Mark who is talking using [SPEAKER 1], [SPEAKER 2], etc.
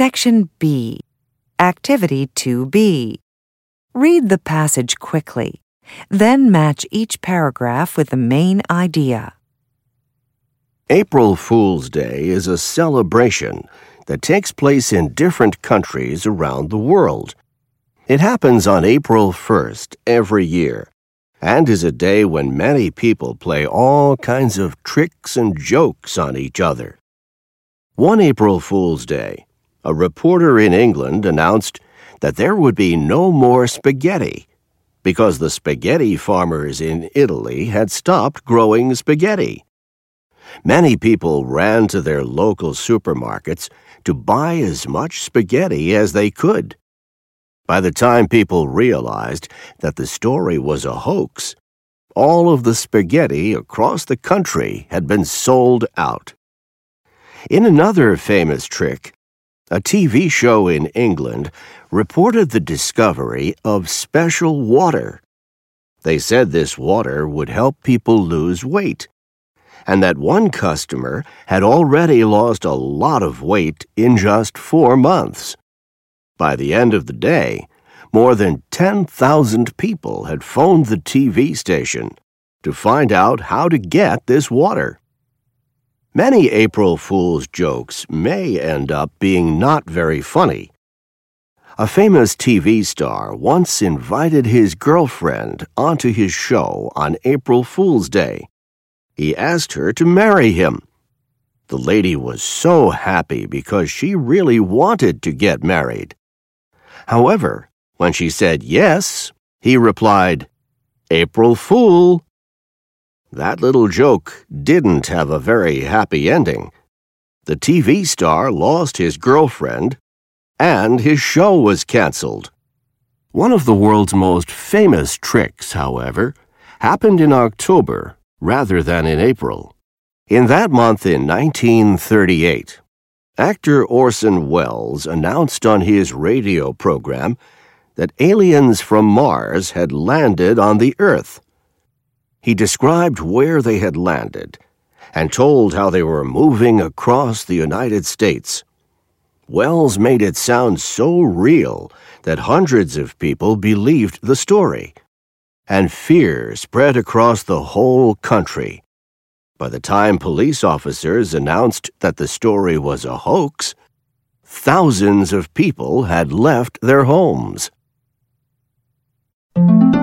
[SPEAKER 1] Section B. Activity 2B. Read the passage quickly, then match each paragraph with the main idea.
[SPEAKER 2] April Fool's Day is a celebration that takes place in different countries around the world. It happens on April 1st every year and is a day when many people play all kinds of tricks and jokes on each other. One April Fool's Day, a reporter in England announced that there would be no more spaghetti because the spaghetti farmers in Italy had stopped growing spaghetti. Many people ran to their local supermarkets to buy as much spaghetti as they could. By the time people realized that the story was a hoax, all of the spaghetti across the country had been sold out. In another famous trick, a TV show in England reported the discovery of special water. They said this water would help people lose weight, and that one customer had already lost a lot of weight in just 4 months. By the end of the day, more than 10,000 people had phoned the TV station to find out how to get this water. Many April Fool's jokes may end up being not very funny. A famous TV star once invited his girlfriend onto his show on April Fool's Day. He asked her to marry him. The lady was so happy because she really wanted to get married. However, when she said yes, he replied, "April Fool." That little joke didn't have a very happy ending. The TV star lost his girlfriend, and his show was canceled. One of the world's most famous tricks, however, happened in October rather than in April. In that month in 1938, actor Orson Welles announced on his radio program that aliens from Mars had landed on the Earth. He described where they had landed and told how they were moving across the United States. Welles made it sound so real that hundreds of people believed the story, and fear spread across the whole country. By the time police officers announced that the story was a hoax, thousands of people had left their homes.